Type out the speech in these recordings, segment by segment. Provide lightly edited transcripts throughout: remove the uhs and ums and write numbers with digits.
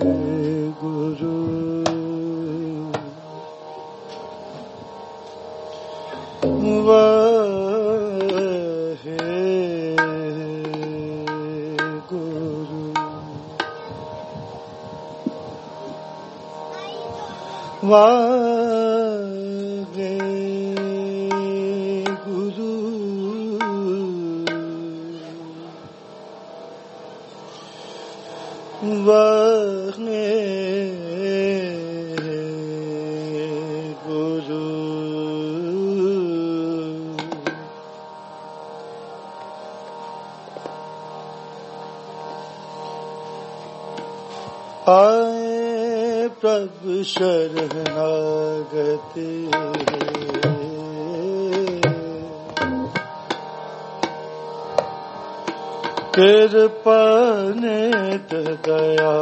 गुरु वाहे गुरु वाहे गुरु वाहे गुरु आए प्रभु शरणागति कृपा नित दया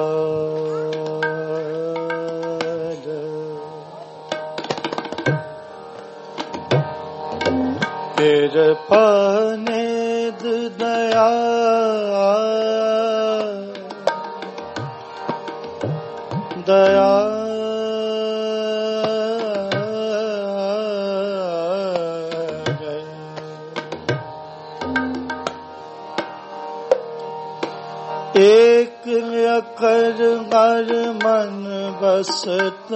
कृपा नित दया दया एक अकर हर मन बसत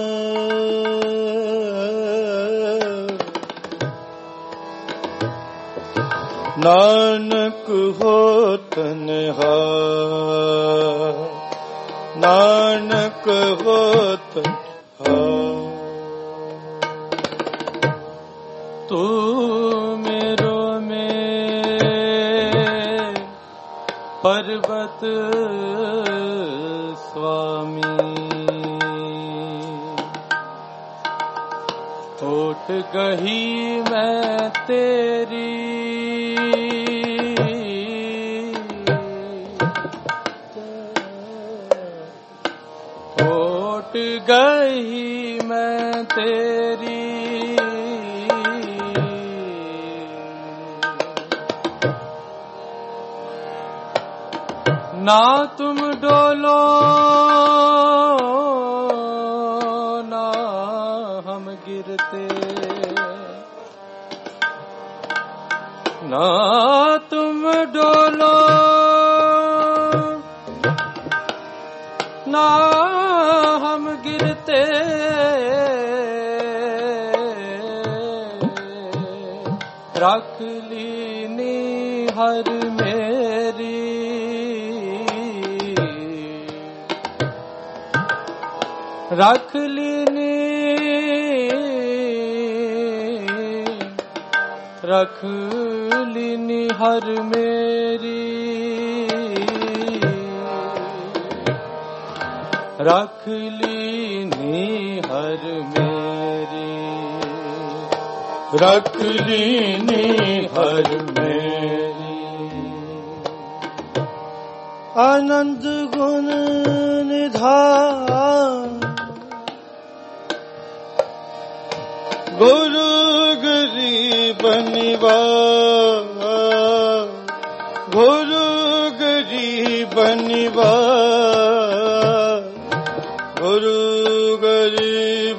नानक होत निहार नानक होत तू मेरो में पर्वत स्वामी होठ गही मैं तेरी गई मैं तेरी ना तुम डोलो ना हम गिरते ना तुम डोलो ना हम गिरते रख लीनी हर मेरी रख लीनी रख लीनी हर मेरी रख लीनी हर मेरी रख लीनी हर मेरी आनंद गुण निधान गुरु गरीब निवास गुरु गरीब निवास गुरु गरीब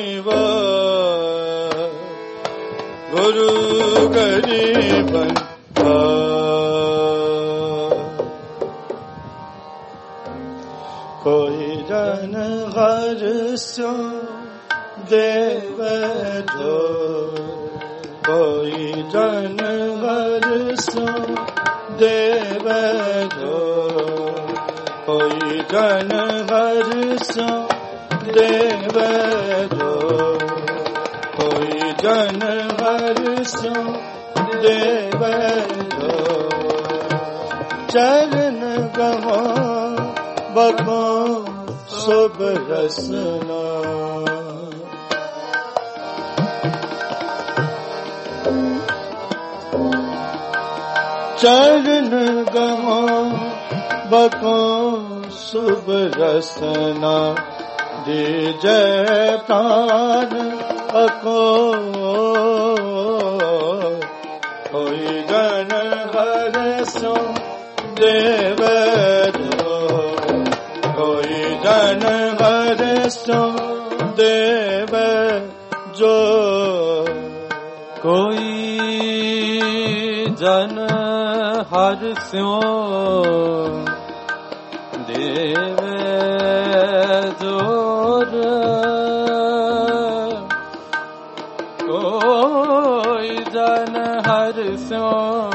निवास गुरु गरीब कोई जन हर सो देव जो कोई जन हर सो देव जो कोई जन हर सो देव जो कोई जन हर सो देव जो चरण गहो बको शुभ रसना चरण गहो बको शुभ रसना दीजय प्राण अको कोई जन हर सो देव कोई जन जन हर सो देव जो कोई जन हर स्यो देव जोर कोई जन हर स्यो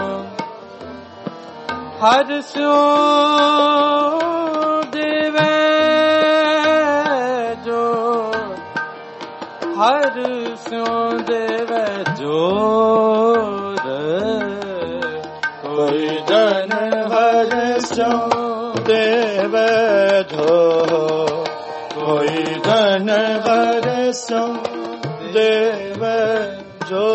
देव जो हर स्यो देव जोर कोई जन हर सो देव जो कोई जन हर सो देव जो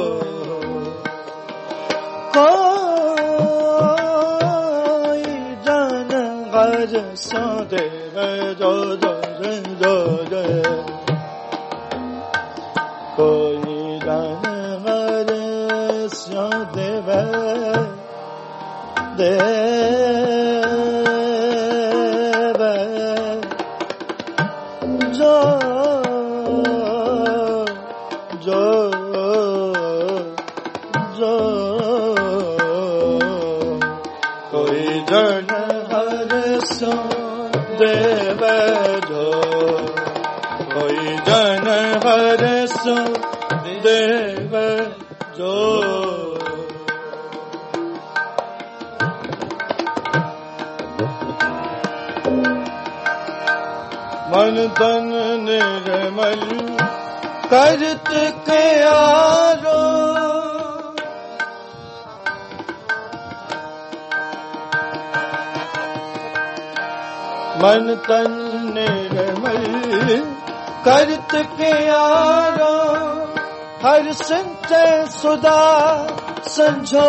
कोई जन हर सो देव जो जो जो जो कोई जन हर सो देव देव जो जो जो कोई जन हर सो देव जो कोई जन हर सो देव जो मन तन निर्मल करत क्यारो मन तन निर्मल करत क्यारो हर संचय सुधा संजो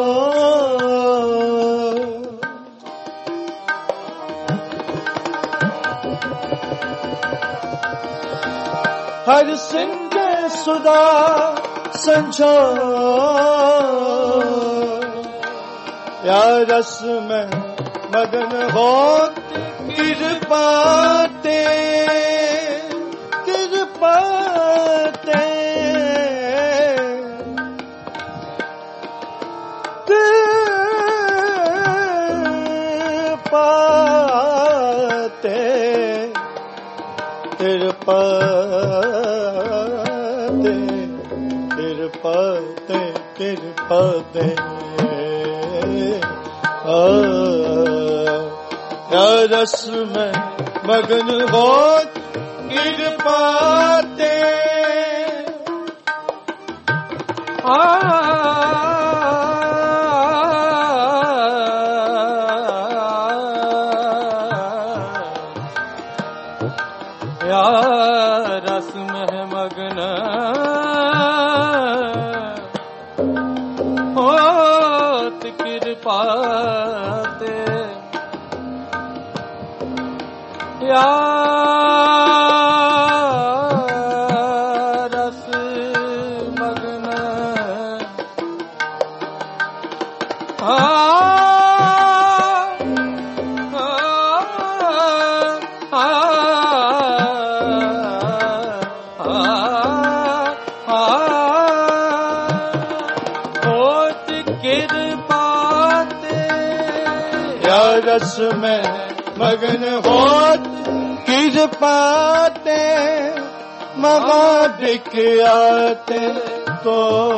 हर संजय सुधा संजो या रस में मगन होत कृपाते कृपाते कृपाते कृपाते कृपाते कृपाते या रस में मगन हो कृपाते या रस में मगन होत कृपाते या रस मगन रस में मगन होत कृपाते महादिक आते तो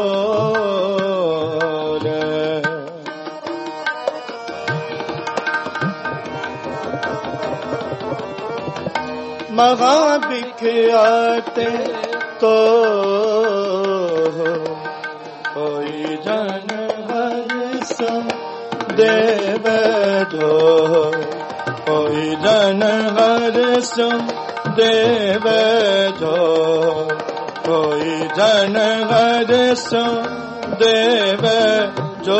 महादिक आते तो कोई जन हर सो देव जो कोई जन हर सो देव जो कोई जन हर सो देव जो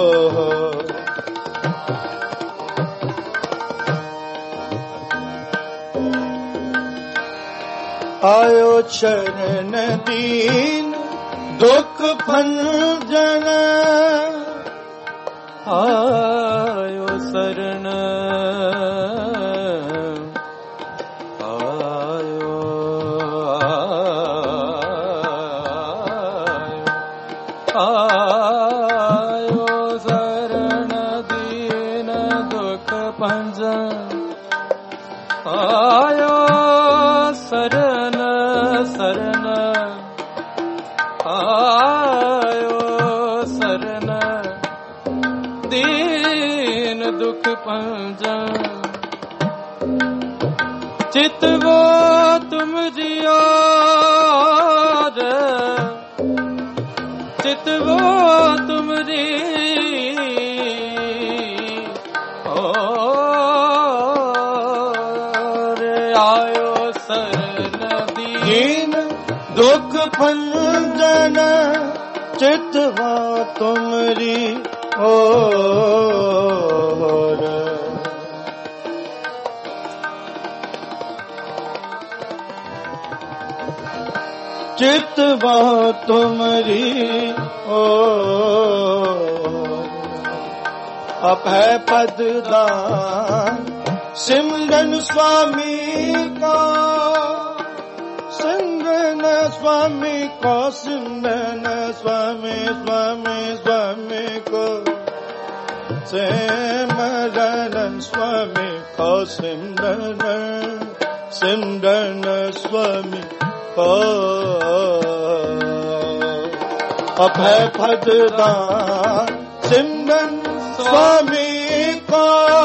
आयो चरण दीन दुख भंजन आयो शरण पंजन आयो शरण शरण आयो शरण दीन दुख पंजन चितवो तुम जियो चितवो तुमरी आयो शरण दीन दुख भंजन चितवा तुमरी ओर चितवा तुमरी ओर अभय पद दान सिमरन स्वामी का सिमरन स्वामी को सिमरन स्वामी स्वामी स्वामी को सिमरन स्वामी को सिमरन सिमरन स्वामी को अभय पद दान सिमरन स्वामी को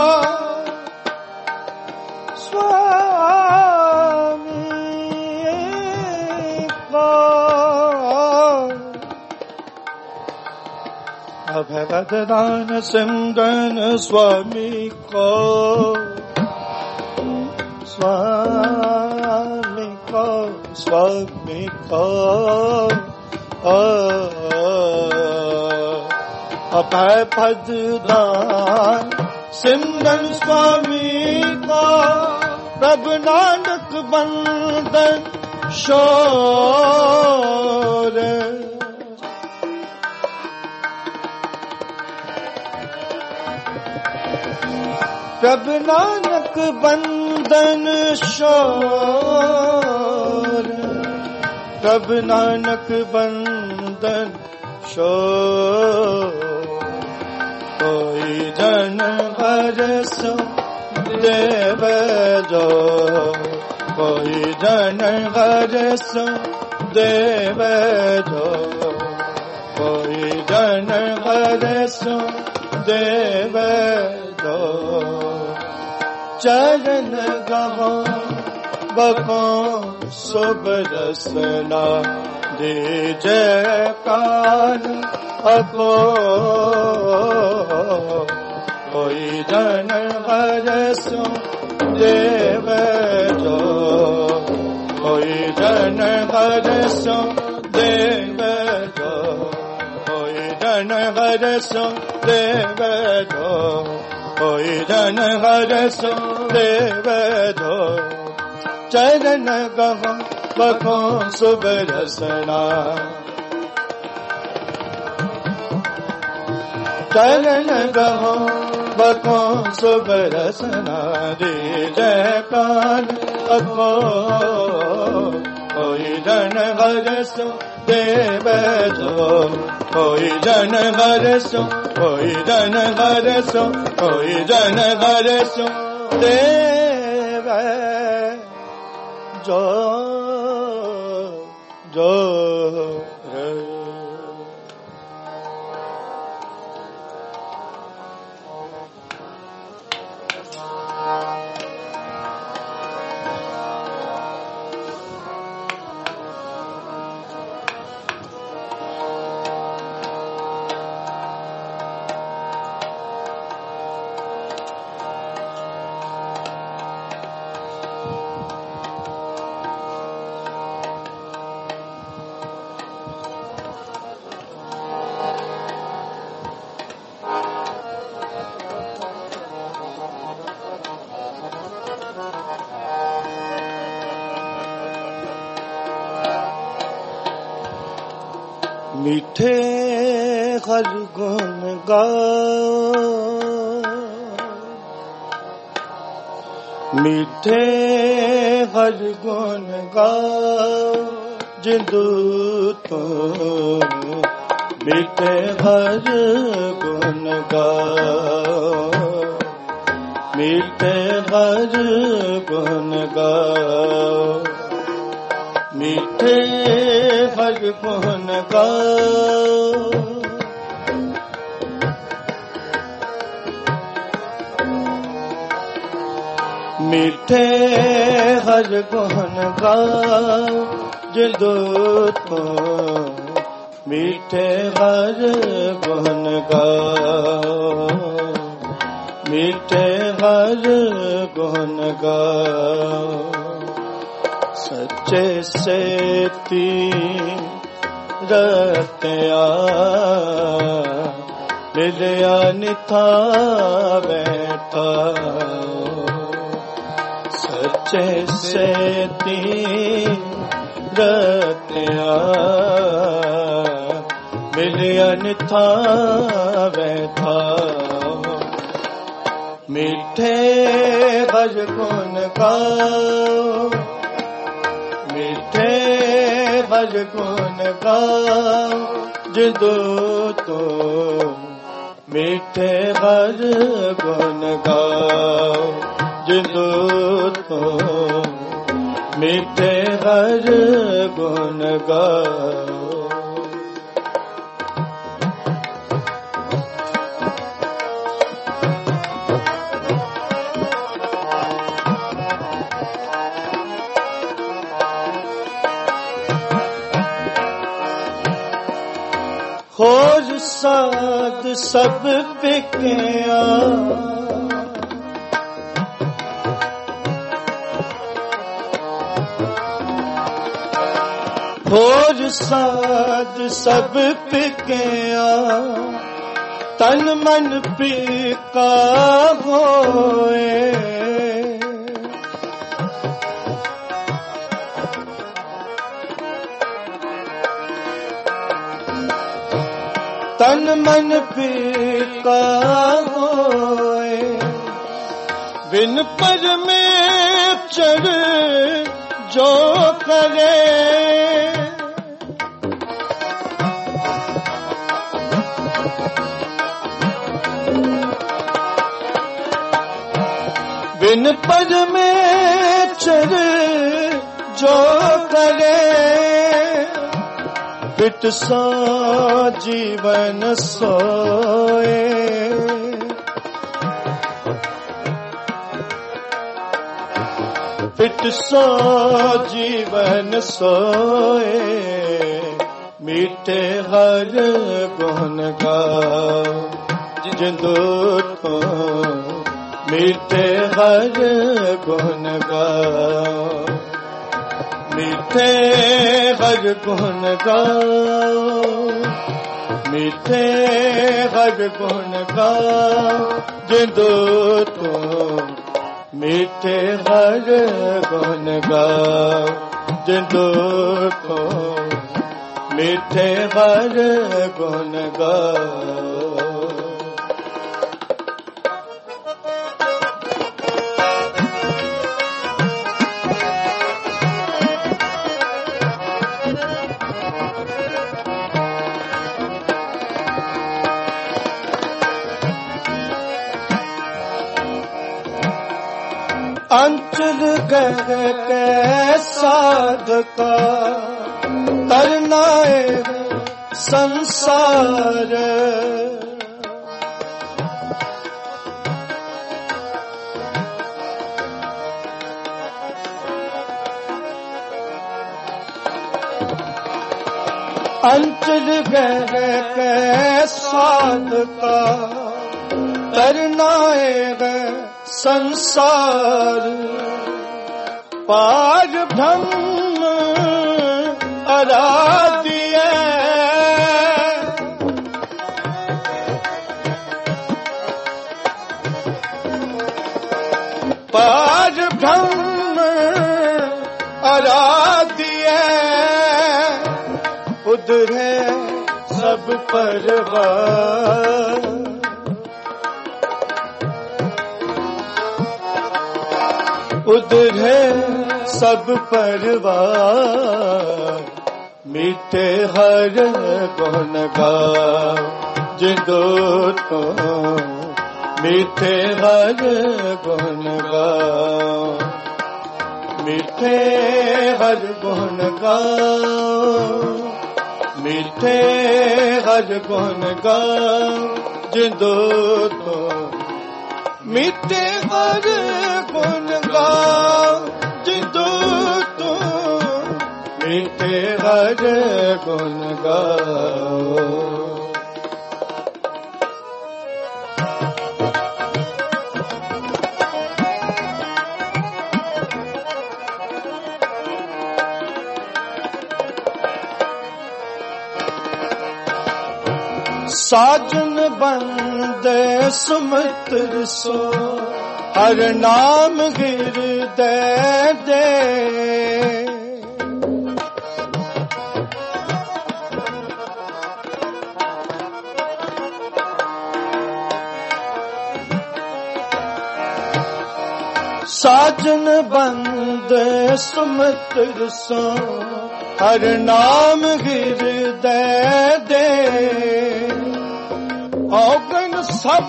अभयदान सिमरन स्वामी को स्वामी को स्वामी को अभय पद दान सिमरन स्वामी को प्रभु नानक बंदन शोर प्रभु नानक बंदन शोर प्रभु नानक बंदन शोर कोई जन हरसो देव जो कोई जन हरसो देव जो कोई जन हरसो देव जो चरण गहो बको शुभ रसना दे जयकार अको कोई जन हरसो देव जो कोई जन हरसो देव जो कोई जन हरसो देव जो कोई जन हरसो देव जो चरण गहो बको शुभ रसना चरण गहो बको शुभ रसना दे जयकार अको कोई जन हरसो देव जो कोई जन हरसो कोई जन हरसो कोई जन हरसो देव जो जो मीठे हर गुण गाओ मीठे हर गुण गाओ जिंदू तो मीठे हर गुण गाओ मीठे हर गुण गाओ, मीठे हर गुण गाओ। मीठे हर गुण गाओ जिंदो तो, मीठे हर गुण गाओ, मीठे हर गुण गाओ। सच्चे सेती रत्या मिलया निथा बैठा, सच्चे सेती रत्या मिलया निथा बैठा। मीठे हर गुण गाओ, मीठे हर गुण गाओ जिंदो तो, मीठे हर गुण गाओ जिंदो तो, मीठे हर गुण गाओ। खोज साध सब बिकिया, खोज साध सब बिकिया, तन मन पीका होए। तन मन पीका होए, बिन परमेश्वर जो करे। बिन परमेश्वर जो करे, पिट सो जीवन सोए। पिट सो जीवन सोए, मीठे हर गुण गाओ जिंदो तो, मीठे हर गुण गाओ, मीठे हर गुण गाओ, मीठे हर गुण गाओ जिंदो तो, मीठे हर गुण गाओ जिंदो तो, मीठे हर गुण गाओ। अंचल गह के साधका तरनाए संसार, अंचल गह के साधका तरनाए संसार। पार ब्रह्म आराध्य, पार ब्रह्म आराध्य, उधरे सब परवार। उधरे सब परवार, मीठे हर गुण गाओ जिंदो तो, ਮਿੱਠੇ ਹਰ ਗੁਣ ਗਾਓ, ਮਿੱਠੇ ਹਰ ਗੁਣ ਗਾਓ, ਮਿੱਠੇ ਹਰ ਗੁਣ ਗਾਓ, ਜਿੰਦੋ ਤੋਂ ਮਿੱਠੇ ਹਰ ਗੁਣ ਗਾਓ, ਜਿੰਦੋ ਤੋਂ ਮਿੱਠੇ ਹਰ ਗੁਣ ਗਾਓ। ਸਾਜਨ ਬੰਦੇ ਸੁਮਿਤ੍ਰ ਸੋ, ਹਰ ਨਾਮ ਹਿਰਦੈ ਦੇ, ਸਾਜਨ ਬੰਦੇ ਸੁਮਿਤ੍ਰ ਸੋ, ਹਰ ਨਾਮ ਹਿਰਦੈ ਦੇ, ਔਗਣ ਸਭ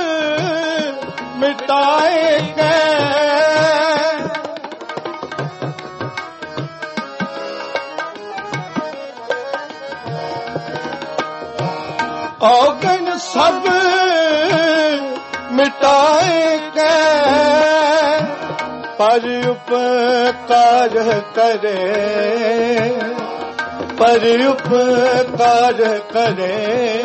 ਮਿਟਾਏ ਗਏ, ਔਗਣ ਸਭ ਮਿਟਾਏ ਗਏ, ਪਰ ਉਪਕਾਰ ਕਰੇ, ਪਰ ਉਪਕਾਰ ਕਰੇ,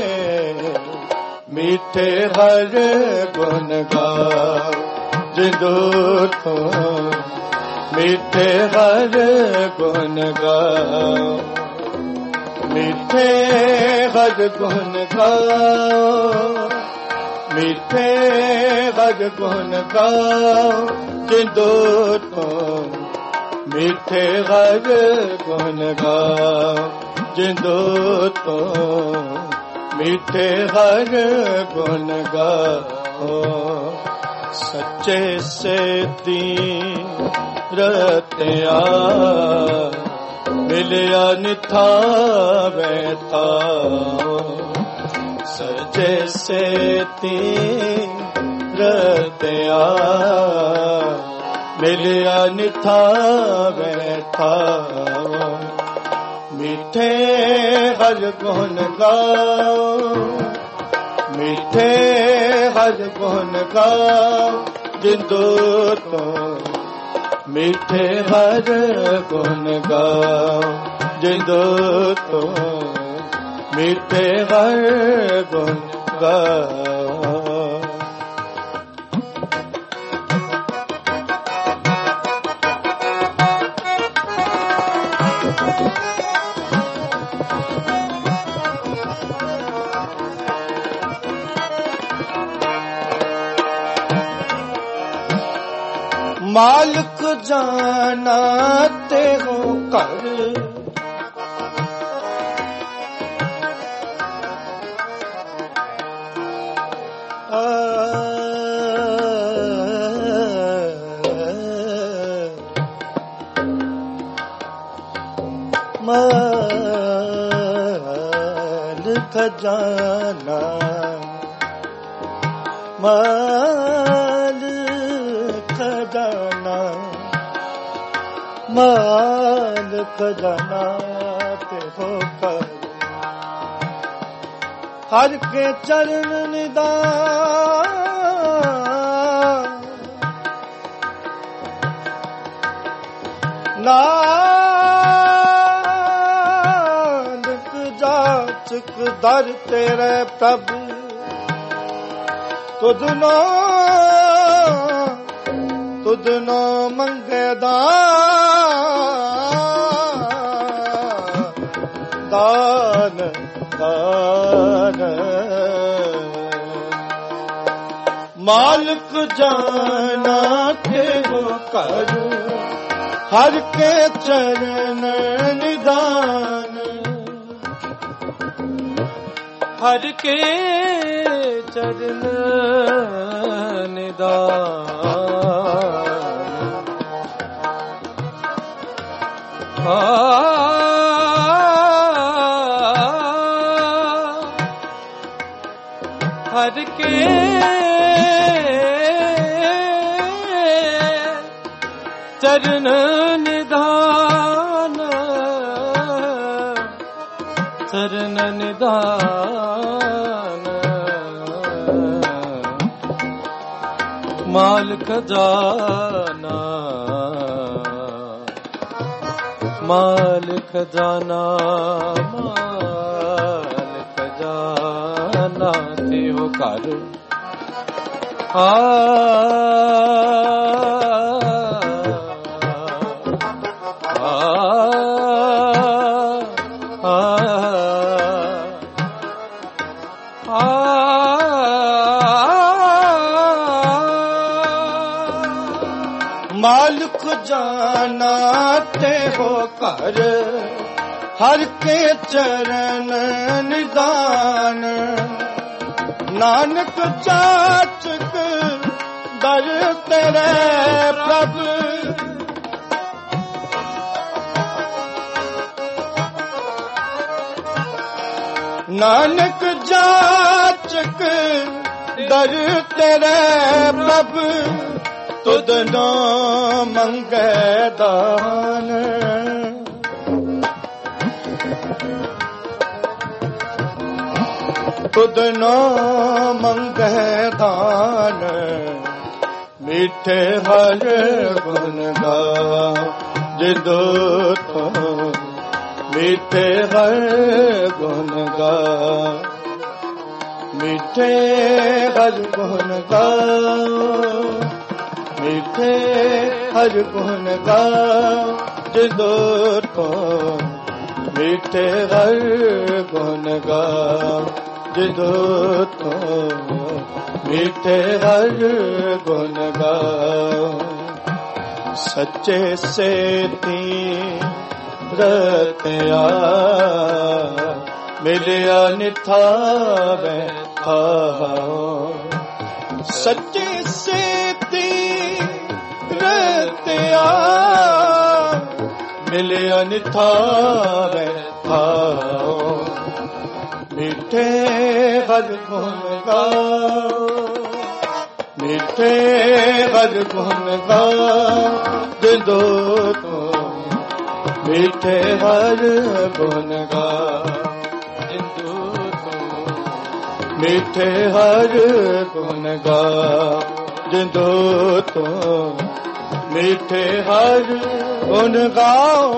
ਮਿੱਠੇ ਹਰ ਗੁਣ ਗਾਓ, ਜਿੰਦੋ ਤੋਂ ਮਿੱਠੇ ਹਰ ਗੁਣ ਗਾਓ, ਮਿੱਠੇ ਹਰ ਗੁਣ ਗਾਓ, ਮਿੱਠੇ ਹਰ ਗੁਣ ਗਾਓ, ਜਿੰਦੋ ਤੋਂ ਮਿੱਠੇ ਹਰ ਗੁਣ ਗਾਓ, ਜਿੰਦੋ ਤੋਂ ਮਿੱਠੇ ਹਰ ਗੁਣ ਗਾਓ। ਸੱਚੇ ਸੇਤੀ ਰਤਿਆ, ਮਿਲਿਆ ਨਿਥਾਵੇ ਥਾਓ, ਸੱਚੇ ਸੇਤੀ ਰਤਿਆ, ਮਿਲਿਆ ਨਿਥਾਵੇ ਥਾਓ, ਮਿੱਠੇ ਹਰ ਗੁਣ ਗਾਓ, ਮਿੱਠੇ ਹਰ ਗੁਣ ਗਾਓ, ਜਿੰਦੋ ਤੋਂ ਮਿੱਠੇ ਹਰ ਗੁਣ ਗਾਓ, ਜਿੰਦੋ ਤੋਂ ਮਿੱਠੇ ਹਰ ਗੁਣ ਗਾਓ। ਮਾਲਕ ਜਾਨਾ ਤੇ ਹੋ ਘਰ, ਮਾਲਕ ਜਾਨਾ, ਮਾਲਕ ਜਾਨਾ, ਮਾਲਕ ਜਾਨਾ ਤੇ ਹੋ ਕਰ, ਹਰ ਕੇ ਚਰਨ ਨਿਦਾਨ, ਨਾਨਕ ਜਾਚਕ ਦਰ ਤੇਰੇ ਪ੍ਰਭ, ਤੁਧ ਨੋ ਮੰਗੇ ਦਾਨ, ਦਾਨ ਮਾਲਕ ਜਾਨਾ ਤੇ ਹੋ ਕਰ, ਹਰ ਕੇ ਚਰਨ ਨਿਦਾਨ, ਹਰ ਕੇ ਚਰਨ ਨਿਦਾਨ, ਹਰ ਕੇ चरण निधान चरण निधान माल खजाना माल खजाना माल खजाना तेहो कर मालिक जाना ते हो कर हर के चरण निदान नानक जाचक दर तेरे प्रभु नानक जाचक दर तेरे प्रभु तुद न मंगे दान तुद न मंगे दान मीठे हर गुण गा जिदो तो मीठे हर गुण गा मीठे हर गुण गा मीठे हर गुण गा जिदो तो मीठे हर गुण गा जिदो तो मीठे हर गुण गा सच्चे से रतिया मिलिया निथा बैठा सच्चे से रतिया मिलिया निथा बैठा मीठे हर गुण गा मीठे हर गुण गा जिदो तो मीठे हर गुण गा जिदो तो मीठे हर गुण गा जिदो तो मीठे हर गुण गाओ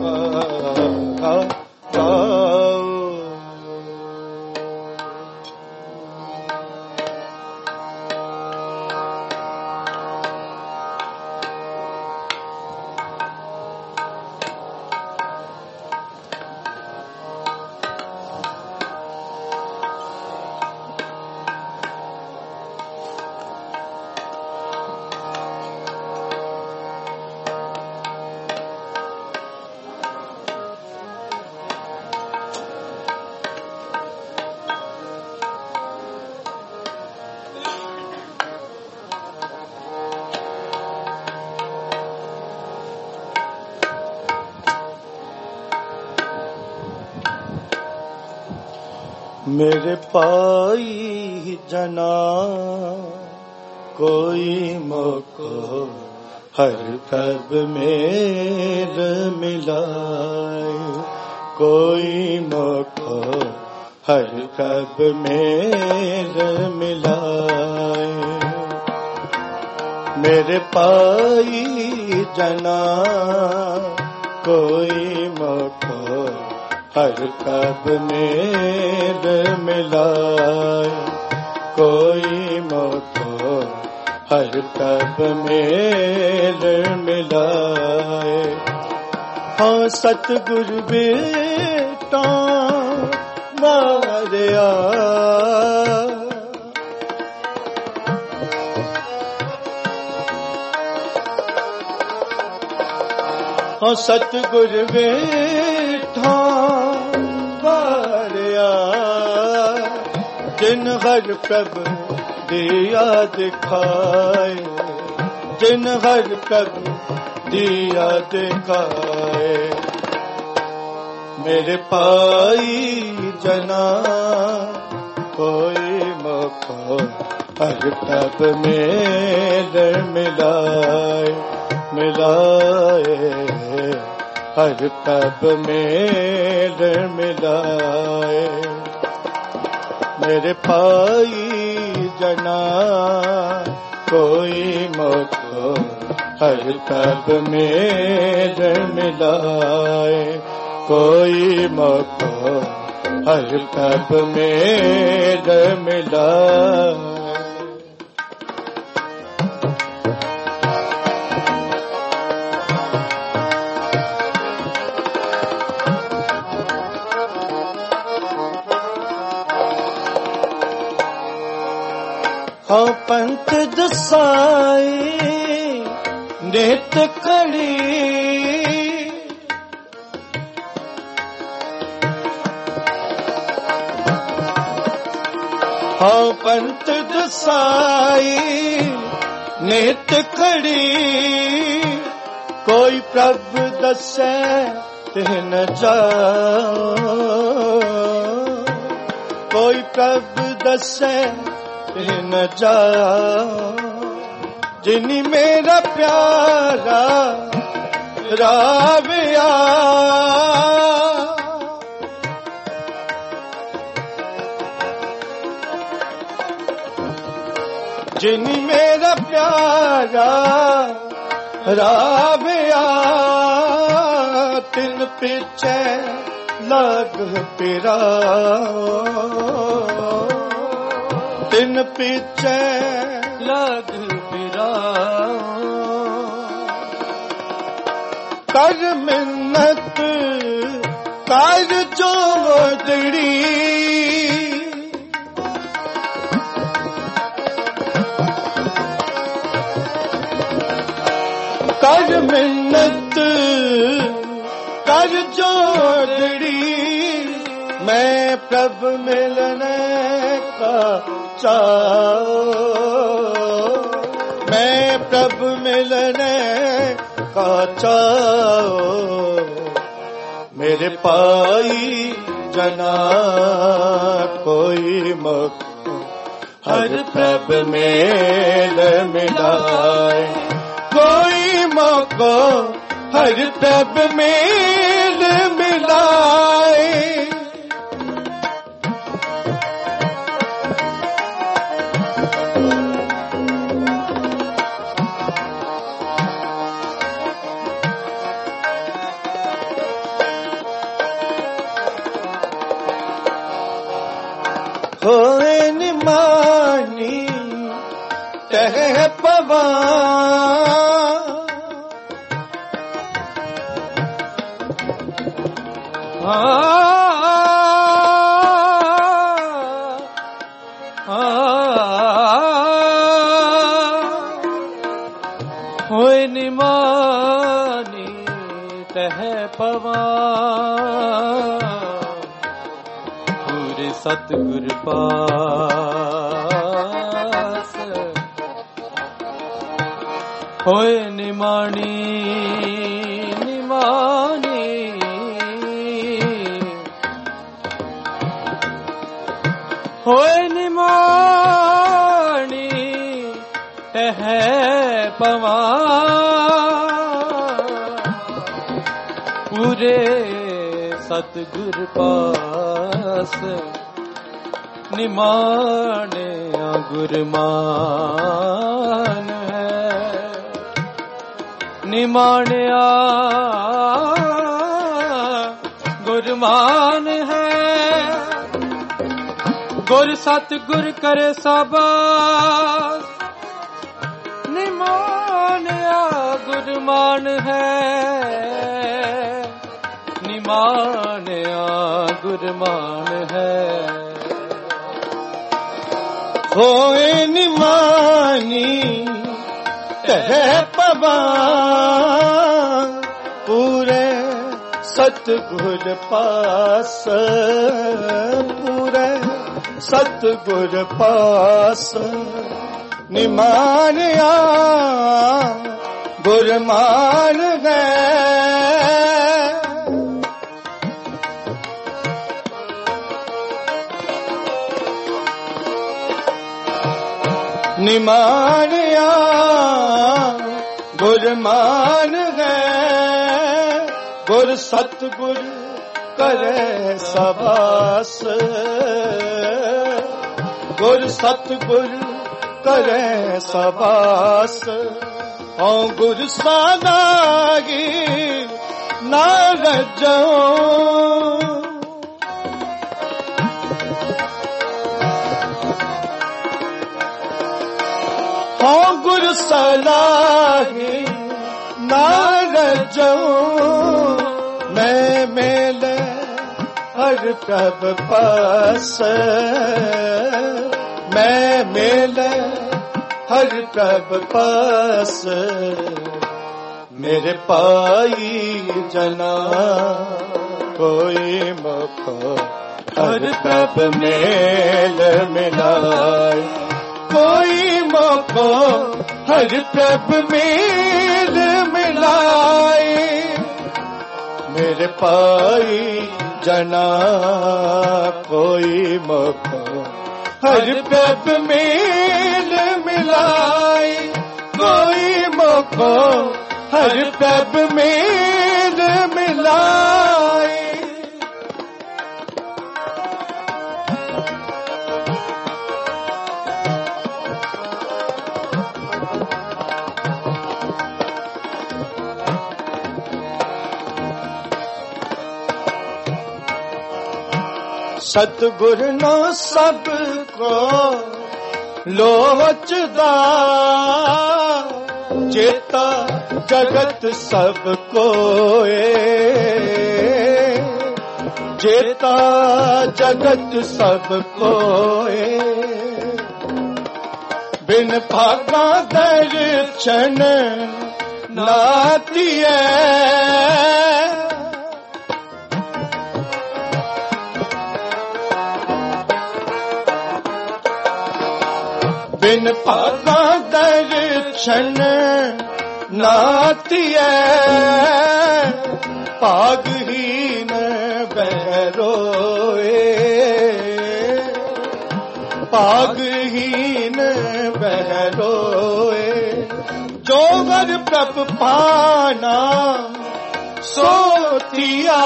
मेरे पाई जना कोई मोको हर कब मेल मिलाए कोई मोको हर कब मेल मिलाए मेरे पाई जना कोई मोको हर कब मेल मिलाए कोई मोको हर कब मेल मिलाए हाँ सतगुरु बेटा मारिया हाँ सतगुरु बेटा मारिया जिन हर प्रभु दिया दिखाए जिन हर प्रभु दिया दिखाए मेरे पाई जना कोई मोको हर प्रभु मेल मिलाए मिलाए, हर तब मेल मिलाए। मेरे भाई जना कोई मोको हर तब मेल मिलाए, कोई मोको हर तब मेल मिलाए। हाँ पंथ दसाई नित खड़ी, हाँ पंथ दसाई नित खड़ी, कोई प्रभ दसै तिह न जाओ, कोई प्रभ दसै न जाओ। जिनी मेरा प्यारा राविया, जिनी मेरा प्यारा राविया, तिन पीछे लग पिराओ, तिन पीछे लग पिराओ। कर मिन्नत कर जोदड़ी, कर मिन्नत कर जोदड़ी, मैं प्रभ मिलने का चाओ, मैं प्रभ मिलने का चाओ। मेरे पाई जना कोई मौको हर प्रभ मेल मिलाए, कोई मौको हर प्रभ मेल मिलाए। होए निमानी तह पवा, होए निमानी तह पवा, पूरे सतगुर पास। होए निमानी निमानी, होए निमानी तह पवा, पूरे सतगुर पास। निमाने गुरमान है, निमानिया गुरमान है। गुर सतगुर करे साबास, निमानिया गुरमान है, निमानिया गुरमान है। होए निमानी तह पवा, पूरे सतगुर पास, पूरे सतगुर पास। निमानिया गुरमान गए, निमानिया गुरमान है, गुर सतगुर करे सबास, गुर सतगुर करे सबास। औ गुर सानागी ना रजो, औ गुर सलाही ना रजो। मैं मेले हर प्रभ पास, मैं मेले हर प्रभ पास। मेरे पाई जना कोई मौका हर प्रभ मेल मिलाए, कोई मौका हर प्रभ मेल मिलाए। मेरे पाई जना कोई मौका हर प्रभ मेल मिलाए, कोई मौका हर प्रभ मेल मिलाए। सतगुर नो सब को लोचदा, चेता जगत सब कोए, चेता जगत सब कोए। बिन भागा दर्शन नातिए, बिन भागा दर्शन नातिए। भागहीन बहरोए, भागहीन बहरोए। जो वर प्रभ पाना सोतिया,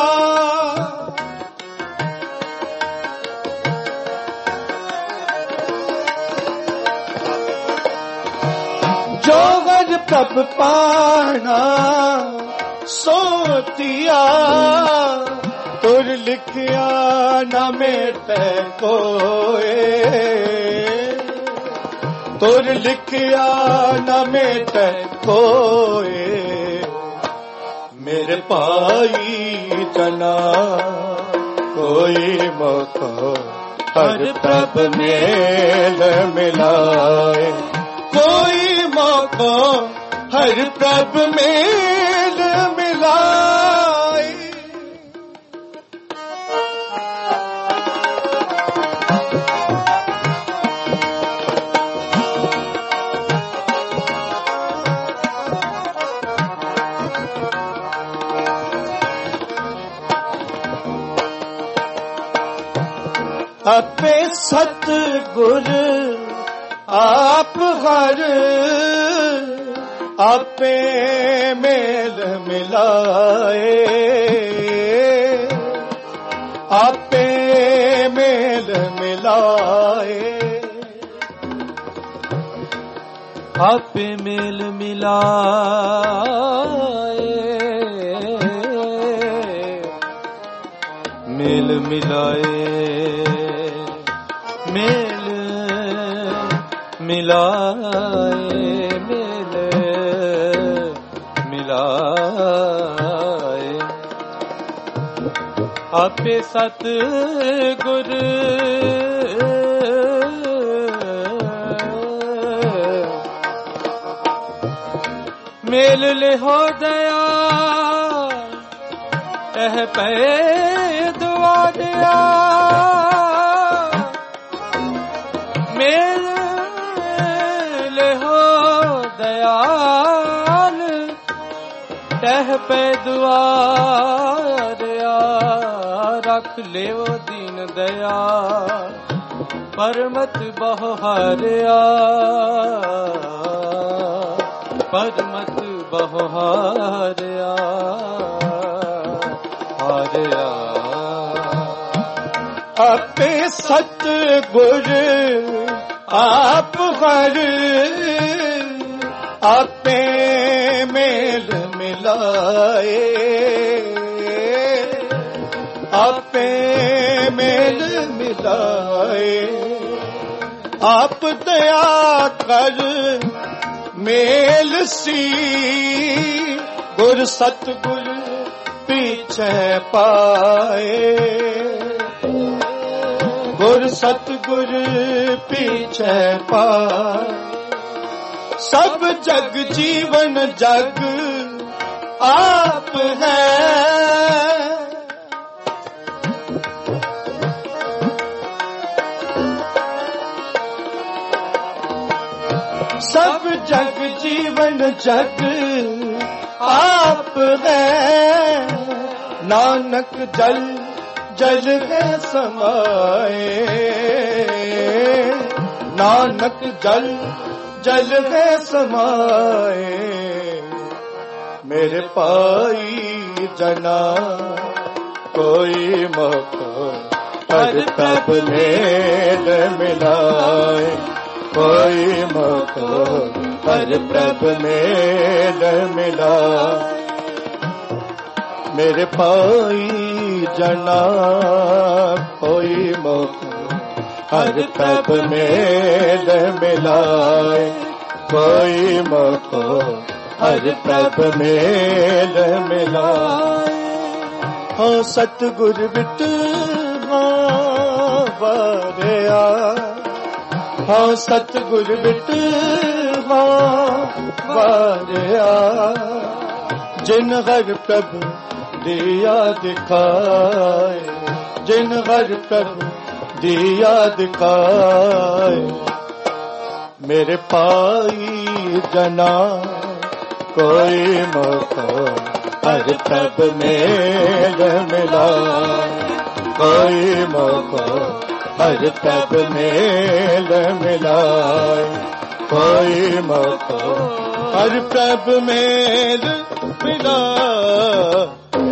जो वर प्रभ पाना सोतिया। तुर लिखिया न मेटे कोए, तुर लिखिया न मेटे कोए। मेरे पाई जना कोई मौका हर प्रभ मेल मिलाए, कोई मौका हर प्रभ मेल मिलाए। अपे सतगुर आप हर, आपे मेल मिलाए, आपे मेल मिलाए। आपे मेल मिलाए, मेल मिलाए, मेल मिलाए, मेल मिलाए। आपे सतगुर मेल ले हो दया, एह पे दुआ दिया। मेल ले हो दयाल, एह पे दुआ दिया। रख ले वो दीन दया, परमत बहु हारिया। ਪਰਮਤ ਬਹੁ ਹਾਰਿਆ ਹਾਰਿਆ। ਆਪੇ ਸਤ ਗੁਰ ਆਪ ਹਰ ਆਪੇ ਮੇਲ ਮਿਲਾਏ ਆਪੇ ਮੇਲ ਮਿਲਾਏ ਆਪ ਦਇਆ ਕਰ ਮੇਲ ਸੀ ਗੁਰ ਸਤਿਗੁਰ ਪੀਛੇ ਪਾਏ ਗੁਰ ਸਤਿਗੁਰ ਪੀਛੇ ਪਾਏ ਸਭ ਜਗ ਜੀਵਨ ਜਗ ਆਪ ਹੈ ਸਭ ਜਗ ਜੀਵਨ ਜਗ ਆਪ ਹੈ ਨਾਨਕ ਜਲ ਜਲ ਹੈ ਸਮਾਏ ਨਾਨਕ ਜਲ ਜਲ ਹੈ ਸਮਾਏ ਮੇਰੇ ਭਾਈ ਜਨਾ ਕੋਈ ਮੌਕਾ ਹਰ ਤਬ ਮੇਲ ਮਿਲਾਏ ਕੋਈ ਮੌਕਾ ਹਰ ਪ੍ਰਭ ਮੇਲ ਮਿਲਾਏ ਮੇਰੇ ਭਾਈ ਜਨਾ ਕੋਈ ਮੌਕਾ ਹਰ ਪ੍ਰਭ ਮੇਲ ਮਿਲਾਏ ਕੋਈ ਮੌਕਾ ਹਰ ਪ੍ਰਭ ਮੇਲ ਮਿਲਾਏ ਹਾਂ ਸਤਿਗੁਰ ਬਿਟਵਾ ਵਾਰਿਆ ਹਾਂ ਸਤਿਗੁਰ ਬਿਟਵਾ ਵਾਰਿਆ ਜਿਨ ਹਰ ਪ੍ਰਭ ਦਿਆ ਦਿਖਾਏ ਜਿਨ ਹਰ ਪ੍ਰਭ ਦਿਆ ਦਿਖਾਏ ਮੇਰੇ ਭਾਈ ਜਨਾ ਕੋਈ ਮੌਕਾ ਹਰ ਪ੍ਰਭ ਮੇਲ ਮਿਲਾਏ ਕੋਈ ਮੌਕਾ ਹਰ ਪ੍ਰਭ ਮੇਲ ਮਿਲਾਏ ਕੋਈ ਮੌਕਾ ਹਰ ਪ੍ਰਭ ਮੇਲ ਮਿਲਾਏ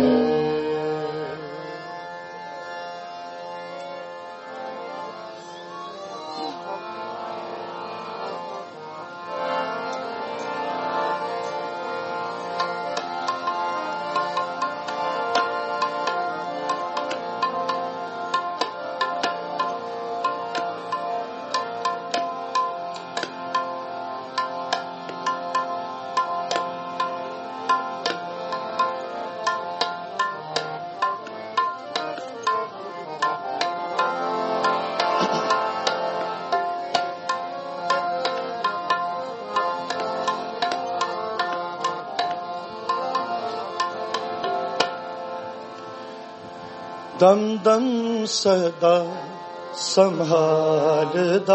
ਦਮ ਦਮ ਸਦਾ ਸੰਭਾਲਦਾ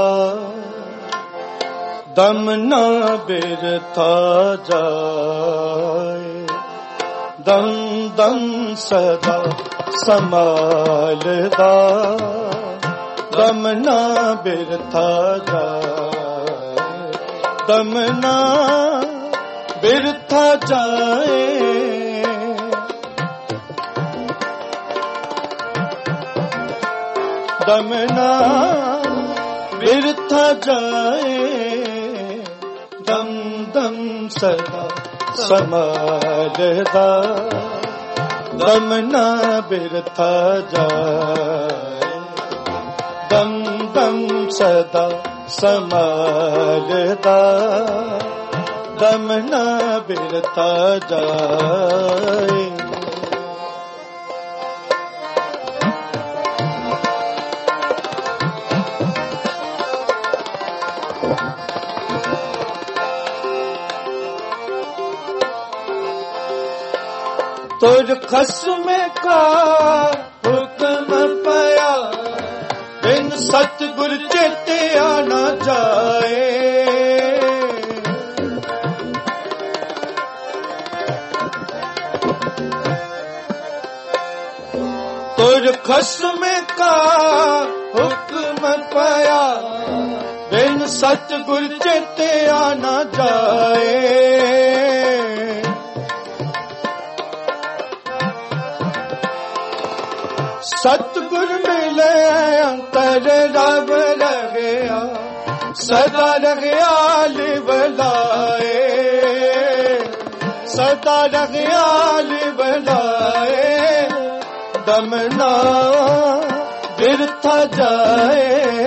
ਦਮ ਨਾ ਬਿਰਥਾ ਜਾਏ ਦਮ ਦਮ ਸਦਾ ਸੰਭਾਲਦਾ ਦਮ ਨਾ ਬਿਰਥਾ ਜਾਏ ਦਮ ਨਾ ਬਿਰਥਾ ਜਾਏ ਦਮ ਨਾ ਬਿਰਥਾ ਜਾਏ ਦਮ ਦਮ ਸਦਾ ਸੰਭਾਲਦਾ ਦਮ ਨਾ ਬਿਰਥਾ ਜਾਏ ਦਮ ਦਮ ਸਦਾ ਸੰਭਾਲਦਾ ਦਮ ਨਾ ਬਿਰਥਾ ਜਾਏ तुझ खस्म का हुक्म पाया बिन सतगुर चेतिया न जाए तुझ खस्म का हुक्म पाया बिन मन सतगुर चेते आना जाए। सतगुर मिले अंतर रब रगया, सदा रगयाल बलाए, सदा रगयाल बलाए। दमना बिरथा जाए,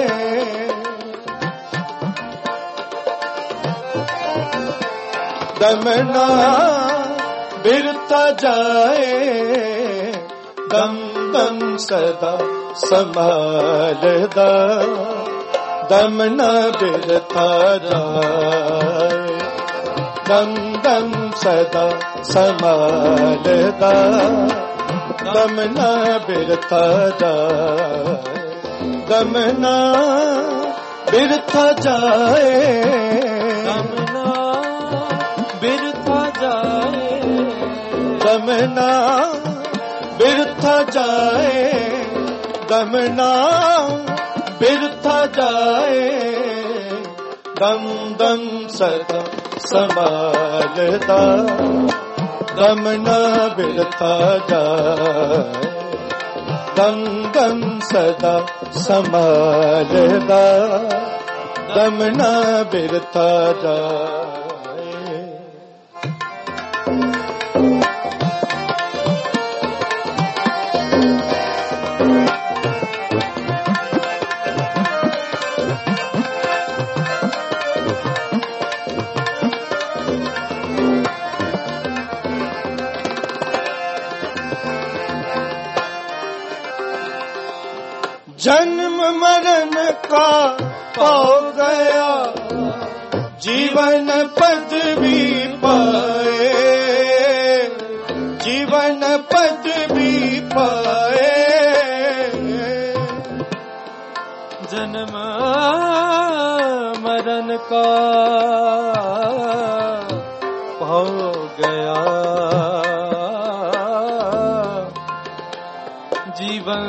दमना बिरथा जाए। दम दम सदा संभालदा, दमना बिरथा जाए। दम दम सदा संभालदा, दमना बिरथा जाए। दमना बिरथा जाए, दमना बिरथा जाए। दमना बिरथा जाए, दमना बिरथा जाए। दम दम सदा संभालदा, दमना बिरथा जाए। दम दम सदा संभालदा, दमना बिरथा जाए। जन्म मरण का पाओ गया, जीवन पदवी पाए, जीवन पदवी पाए। जन्म मरण का पाओ गया, जीवन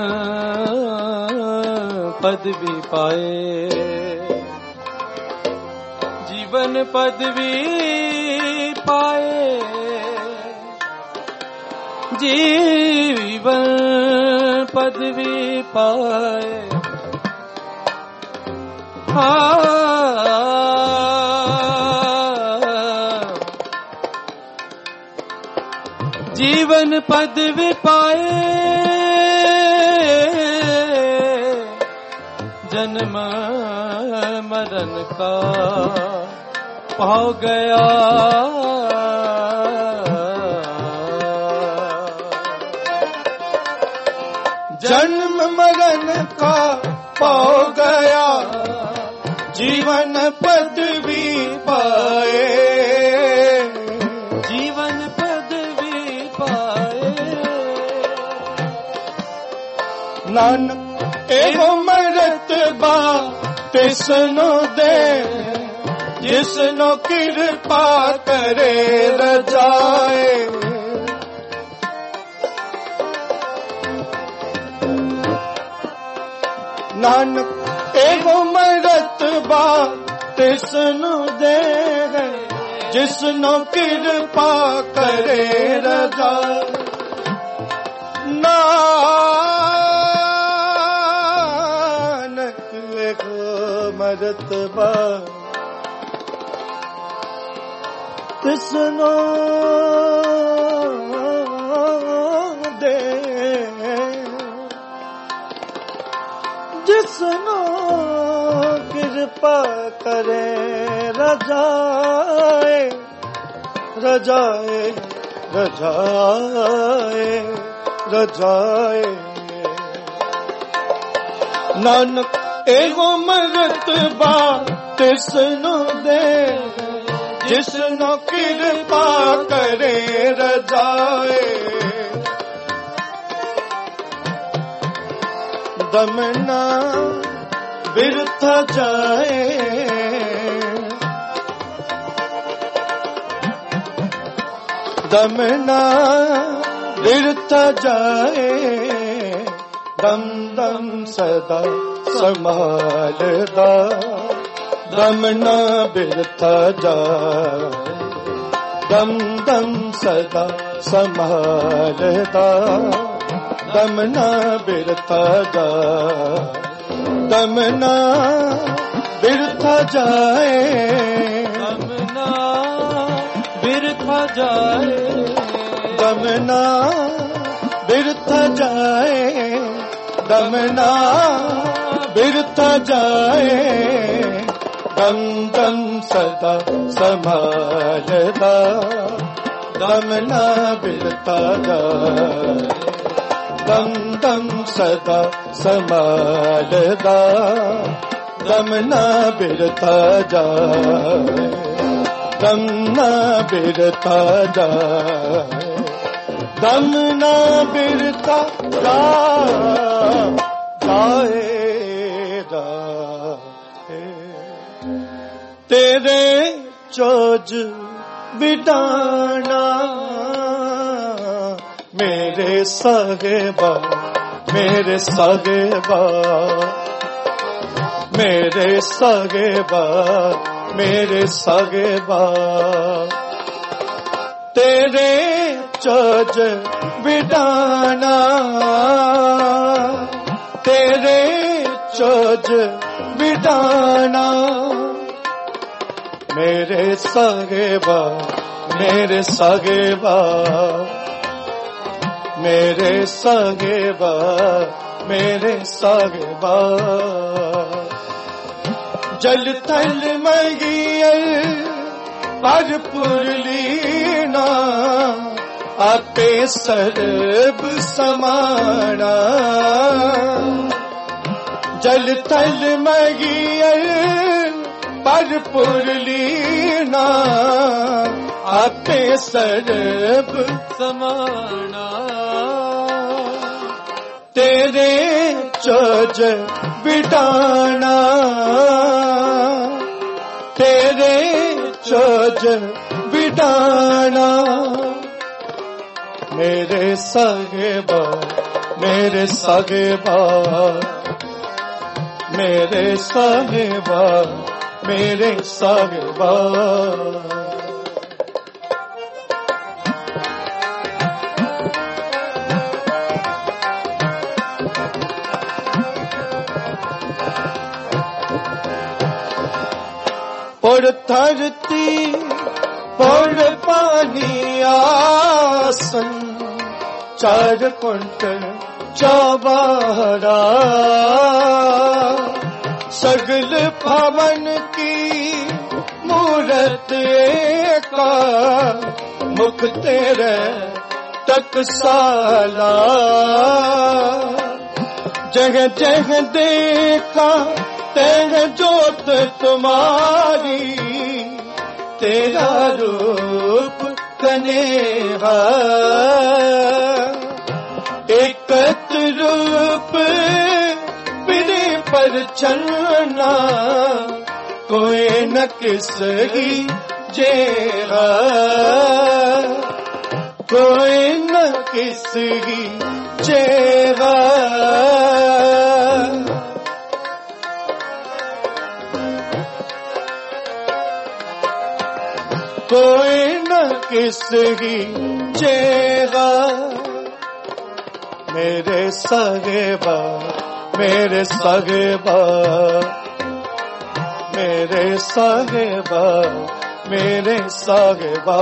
पदवी पाए, जीवन पदवी पाए, जीवन पदवी पाए। जीवन पदवी पाए, जन्म मरण का पाओ गया, जन्म मरण का पाओ गया, जीवन पदवी पाए, जीवन पदवी पाए। नानक एगो मरतबा तिसनो दे, जिसनो कृपा करे रजाए। नानक एगो मरतबा तिसनो दे, जिसनो कृपा करे रजाए। मरतबा तिसनो दे, जिसनो कृपा करे रजाए, रजाए, रजाए, रजाए। नानक एगो मरतबा तिसनो दे, जिसनो कृपा करे रजाए। दमना बिरथा जाए, दमना बिरथा जाए। दम दम सदा संभालदा, दम न बिरथा जाए, दम दम सदा संभालता, दम न बिरथा जाए, दम न बिरथा जाए, दम ना बिरथा जाए, दम न बिरथा जाए, दम न बिरथा जाए, दम दम सदा संभालता, दम न बिरथा जाए, दम दम सदा संभालता, दम न बिरथा जाए, दम न बिरथा जाए, दम न बिरथा जाएगा। तेरे चोज बिटाना मेरे साहिबा, मेरे साहिबा, मेरे साहिबा, मेरे साहिबा, तेरे चोज बिटाना, तेरे चोज बिटाना मेरे साहिबा, मेरे साहिबा, मेरे साहिबा, मेरे साहिबा, जल थल मगियल पर पुरलीना, आपे सर्ब समाना, जल थल मगियल पर पुरलीना, आपे सर्ब समाना, तेरे चोज बिटाना, तेरे चोज बिटाना मेरे साहिबा, मेरे साहिबा, मेरे साहिबा, मेरे साहिबा। और धरती और पानी आसन, चार कुंटल चौबारा, सगल भवन की मूरत एका, मुख तेरे टकसाला, जगह जगह देखा तेरे जोत तुम्हारी, तेरा रूप कनेहा, एकत रूप बिने पर चलना, कोई न किसकी जेहा, कोई न किसकी जेहा, कोई न किसकी जेगा, मेरे साहिबा, मेरे साहिबा, मेरे साहिबा, मेरे साहिबा।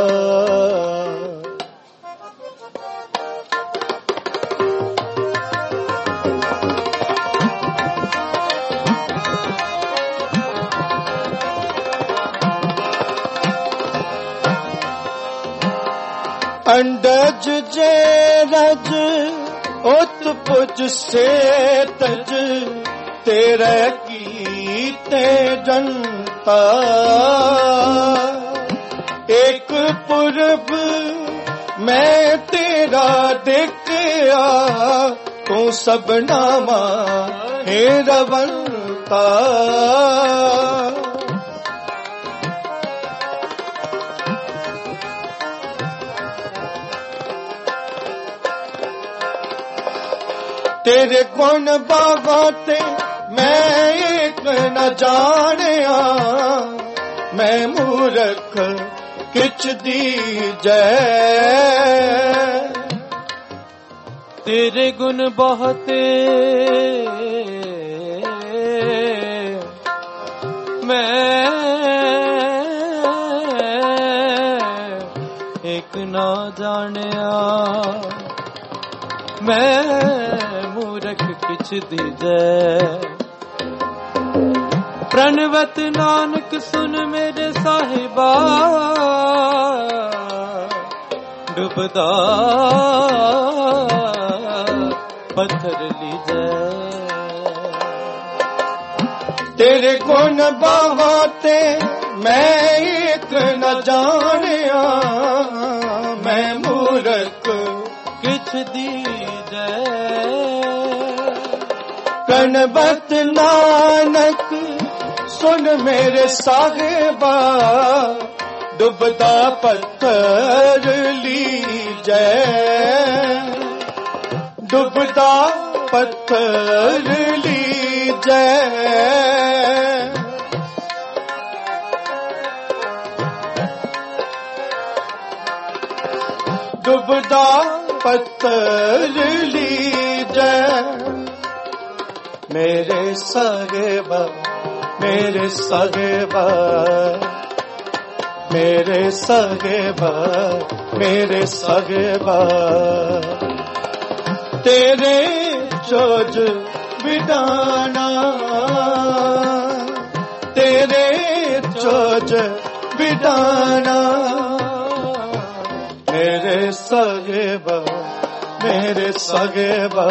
अंडज जे रज उत पुज से तज, तेरे कीते जनता, एक पुरब मैं तेरा देखया, तू सब नामा हे रवंता, तेरे गुण बागाते मैं एक न जानिया मैं मूर्ख किछ दीजै तेरे गुण बहुते मैं एक ना जानिया मैं मूर्ख किछ दीजै प्रणवत नानक सुन मेरे साहिबा डुबदा पत्थर लीजै तेरे गुण बहुते मैं एक न जानिया मैं मूर्ख किछ दीजै प्रणवत नानक सुन मेरे साहिबा डुबदा पत्थर लीजै डुबदा पत्थर लीजै डुबदा पत्थर लीजै मेरे साहिबा मेरे साहिबा मेरे साहिबा मेरे साहिबा तेरे चोज बिदाना तेरे चोज बिदाना मेरे साहिबा मेरे साहिबा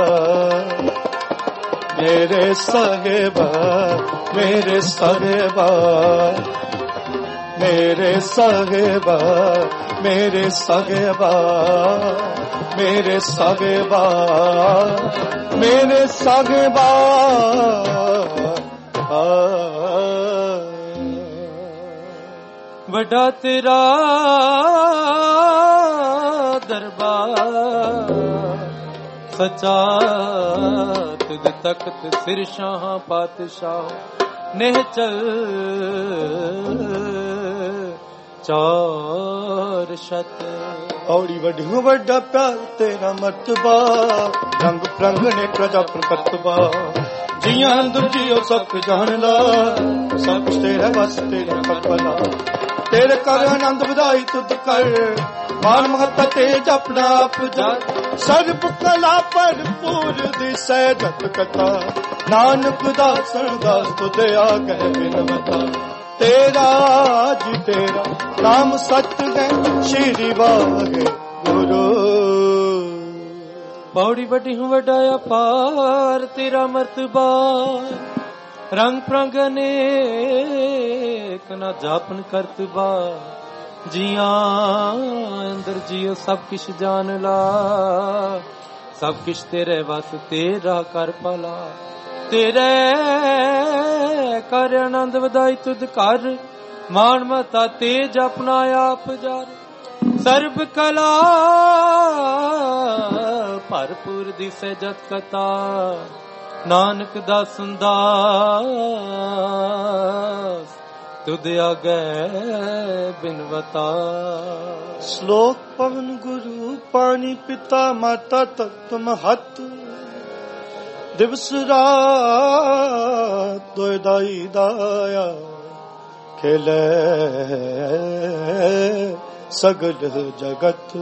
मेरे साहिबा मेरे साहिबा मेरे साहिबा मेरे साहिबा मेरे साहिबा मेरे साहिबा वड्डा तेरा दरबार सच्चा तुद तख्त सिर शाह पातशाह निहचल चार शत औड़ी वड्डी वड्डा प्यार तेरा मर्तबा रंग प्रंग ने प्रजा प्रकटबा जियां दुजियो सब जान ला सब कुछ तेरा बस तेरा कल्पना तेरे कर आनंद ਵਧਾਈ तुद कर मान महत्ता तेज अपना आप जा सर्व कला भरपूर दिसै जग कथा नानक दासन दास तुद आ गए बिनवता तेरा जी तेरा नाम सत है श्री वाहे गुरु पौड़ी बड़ी हूँ वडाया पार तेरा मर्तबा रंग प्रंगने कना जापन करतबा जिया अंदर जियो सब किश जान ला सब किश तेरे वस तेरा कर भला तेरे कर आनंद ਵਧਾਈ तुद कर मान मता तेज अपना आप जार सर्व कला भरपूर दिसे जत कथा नानक दासन दास तुद आगे बिनवता श्लोक पवन गुरु पानी पिता माता तत्व महत दिवस रात दोय दाई दाया खेले सगल जगत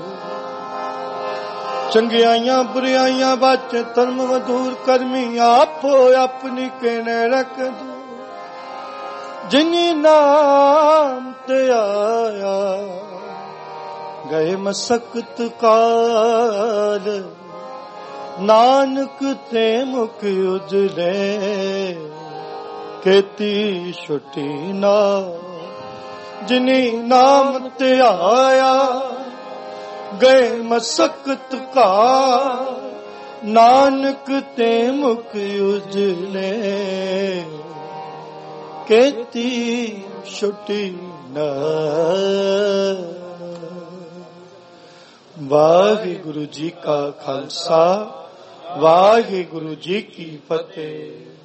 चंगियाइयां बुराइयां बाचे धर्म मधुर कर्मी आपो अपनी केने रख दो जिनी नाम ते आया गए मसकत काल नानक ते मुख उजले खेती छुटी ना जिनी नाम ते आया गए मसकत का नानक ते मुख उजले खेती छुटी ना। वाहिगुरु जी का खालसा वाहिगुरु जी की फतेह।